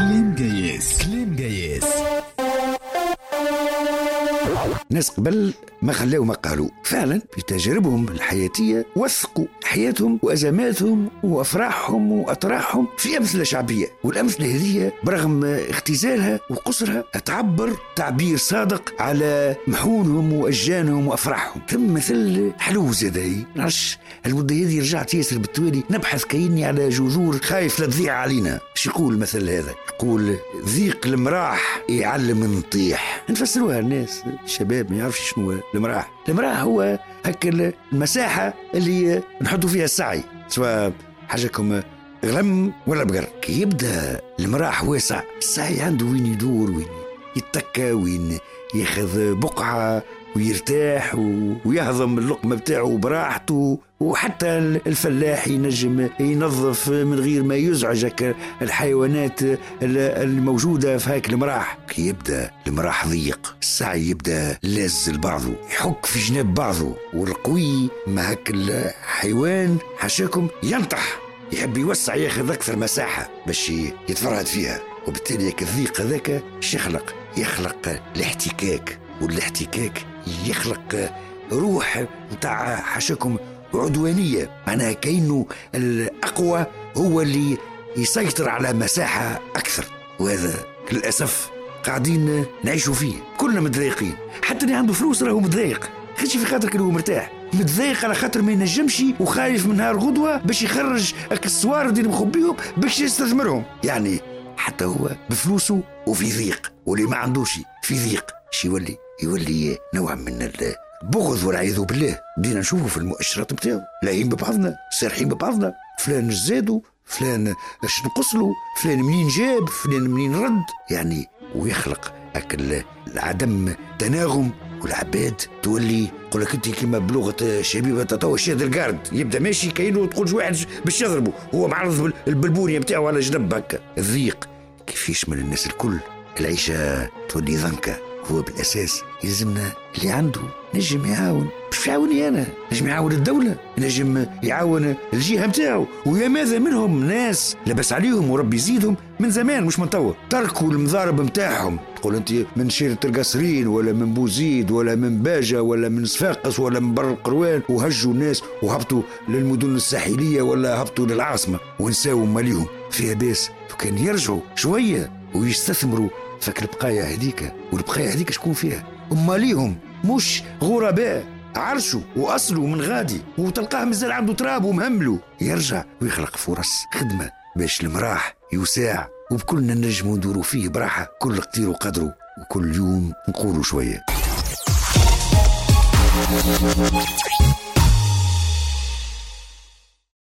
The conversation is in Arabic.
كلام جايز. ناس قبل ما خلاو ما قالوا فعلا في تجاربهم الحياتية وثقوا حياتهم وأزماتهم وأفراحهم وأطراحهم في أمثلة شعبية، والأمثلة هذه برغم اختزالها وقصرها تعبر تعبير صادق على محونهم وأشجانهم وأفراحهم. ثم مثل حلو زادي نعرفش المدة هذه رجعت ياسر بالتوالي نبحث كأني على جذور خايف لا تضيع علينا. شو يقول مثل هذا؟ يقول ذيق المراح يعلم نطيح. نفسروها الناس الشباب ما يعرفش شنو المراح. المراح هو هكا المساحة اللي نحطوا فيها السعي، سواء حاجكم غلم ولا بقر. كي يبدأ المراح واسع السعي عنده وين يدور، وين يتكى، وين ياخذ بقعة ويرتاح ويهضم اللقمة بتاعه براحته. وحتى الفلاح ينجم ينظف من غير ما يزعج الحيوانات الموجودة في هاك المراح. كي يبدأ المراح ضيق السعي يبدأ لاز لبعضه، يحك في جناب بعضه، والقوي ما هاك الحيوان حاشاكم ينطح، يحب يوسع ياخذ أكثر مساحة باش يتفرهد فيها. وبالتالي الضيق هذاك يخلق الاحتكاك، والاحتكاك يخلق روح متاع حاشاكم عدوانية، معناها كأنه الأقوى هو اللي يسيطر على مساحة أكثر. وهذا للأسف قاعدين نعيشوا فيه، كلنا متضايقين. حتى اللي عنده فلوس راهو متضايق، خدش في خاطر كله مرتاح، متضايق على خاطر ما ينجمش وخايف من نهار غدوة باش يخرج السوار اللي مخبيهم باش يستثمرهم. يعني حتى هو بفلوسه وفي ضيق، واللي ما عندوش في ضيق شي يولي نوع من البغض والعياذ بالله. بدينا نشوفه في المؤشرات بتاعه، لاهين ببعضنا، سارحين ببعضنا، فلان اش زادوا، فلان اش نقصلوا، فلان منين جاب، فلان منين رد، يعني ويخلق اكل العدم تناغم. والعباد تولي يقول لك انت كما بلغه شبيبه تطوى الشاد القارد، يبدا ماشي كاينه تقول واحد باش يضربه هو معرض بالبلبونيه بتاعه على جنب هكا. الضيق كيف يشمل الناس الكل، العيشه تولي ضنكه. هو بالاساس يلزمنا اللي عنده نجم يعاون، مش يعاوني انا، نجم يعاون الدوله، نجم يعاون الجهه بتاعه. ويا ماذا منهم ناس لبس عليهم وربي يزيدهم من زمان مش من توا، تركوا المضارب متاعهم. تقول انت من شيرة القصرين ولا من بوزيد ولا من باجة ولا من صفاقس ولا من بر القروان، وهجوا الناس وهبطوا للمدن الساحلية ولا هبطوا للعاصمة ونساووا ماليهم فيها باس. وكان يرجعوا شوية ويستثمروا فك البقايا هذيك. والبقايا هذيك شكون فيها؟ أماليهم مش غرباء، عرشوا وأصلوا من غادي، وتلقاه مازال عنده تراب ومهمله. يرجع ويخلق فرص خدمة باش المراح يساع، وبكلنا نجموا ندوروا فيه براحة، كل قدير وقدره، وكل يوم نقولوا شوية.